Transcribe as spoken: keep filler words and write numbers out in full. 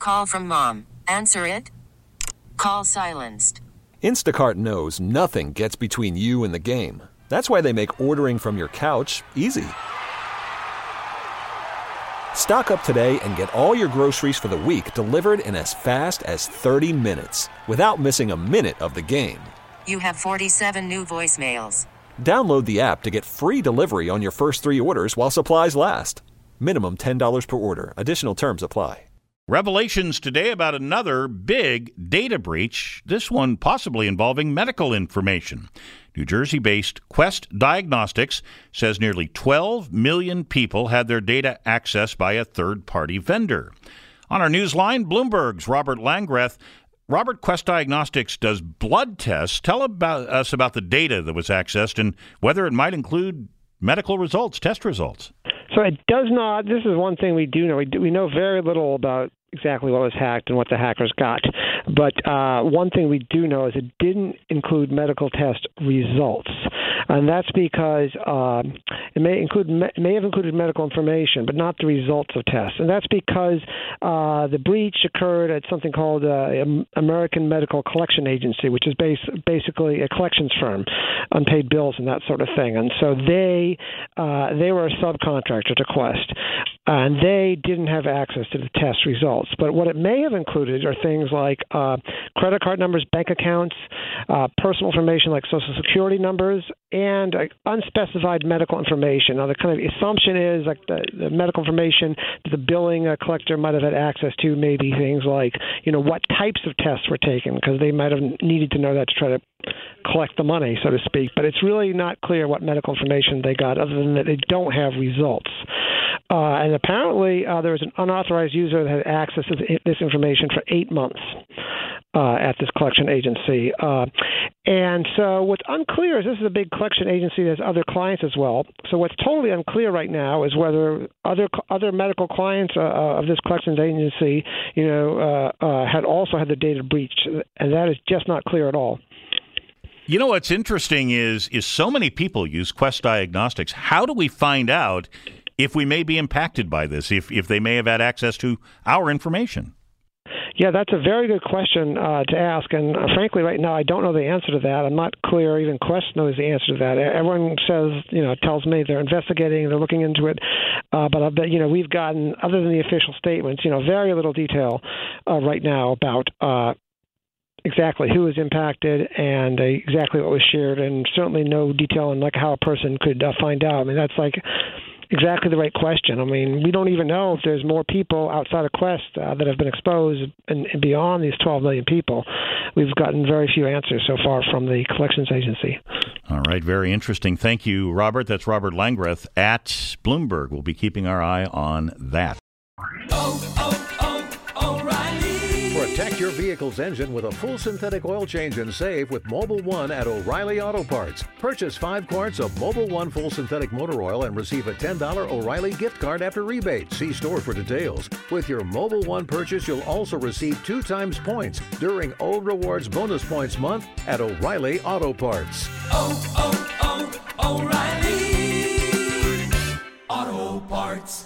Call from mom. Answer it. Call silenced. Instacart knows nothing gets between you and the game. That's why they make ordering from your couch easy. Stock up today and get all your groceries for the week delivered in as fast as thirty minutes without missing a minute of the game. You have forty-seven new voicemails. Download the app to get free delivery on your first three orders while supplies last. Minimum ten dollars per order. Additional terms apply. Revelations today about another big data breach, this one possibly involving medical information. New Jersey-based Quest Diagnostics says nearly twelve million people had their data accessed by a third-party vendor. On our newsline, Bloomberg's Robert Langreth. Robert, Quest Diagnostics does blood tests. Tell about us about the data that was accessed and whether it might include medical results, test results. So it does not. This is one thing we do know. We, do, we know very little about exactly what was hacked and what the hackers got. But uh, one thing we do know is it didn't include medical test results. And that's because um, it may include it may have included medical information, but not the results of tests. And that's because uh, the breach occurred at something called uh, American Medical Collection Agency, which is base, basically a collections firm, unpaid bills and that sort of thing. And so they uh, they were a subcontractor to Quest, and they didn't have access to the test results. But what it may have included are things like uh, credit card numbers, bank accounts, uh, personal information like Social Security numbers, and uh, unspecified medical information. Now, the kind of assumption is like the, the medical information that the billing uh, collector might have had access to, maybe things like, you know, what types of tests were taken, because they might have needed to know that to try to collect the money, so to speak. But it's really not clear what medical information they got, other than that they don't have results. Uh, and apparently uh, there was an unauthorized user that had access to this information for eight months uh, at this collection agency. Uh, and so what's unclear is this is a big collection agency that has other clients as well. So what's totally unclear right now is whether other other medical clients uh, of this collections agency, you know, uh, uh, had also had the data breached. And that is just not clear at all. You know, what's interesting is is so many people use Quest Diagnostics. How do we find out if we may be impacted by this, if if they may have had access to our information? Yeah, that's a very good question uh, to ask. And uh, frankly, right now, I don't know the answer to that. I'm not clear even Quest knows the answer to that. Everyone says, you know, tells me they're investigating, they're looking into it. Uh, but I bet, you know, we've gotten, other than the official statements, you know, very little detail uh, right now about uh, exactly who was impacted and uh, exactly what was shared, and certainly no detail on like how a person could uh, find out. I mean, that's like exactly the right question. I mean, we don't even know if there's more people outside of Quest uh, that have been exposed and, and beyond these twelve million people. We've gotten very few answers so far from the collections agency. All right, very interesting. Thank you, Robert. That's Robert Langreth at Bloomberg. We'll be keeping our eye on that. Oh, oh, oh, O'Reilly. Protect your vehicle's engine with a full synthetic oil change and save with Mobil one at O'Reilly Auto Parts. Purchase five quarts of Mobil one full synthetic motor oil and receive a ten dollars O'Reilly gift card after rebate. See store for details. With your Mobil one purchase, you'll also receive two times points during O Rewards Bonus Points Month at O'Reilly Auto Parts. Oh, oh, oh, O'Reilly Auto Parts.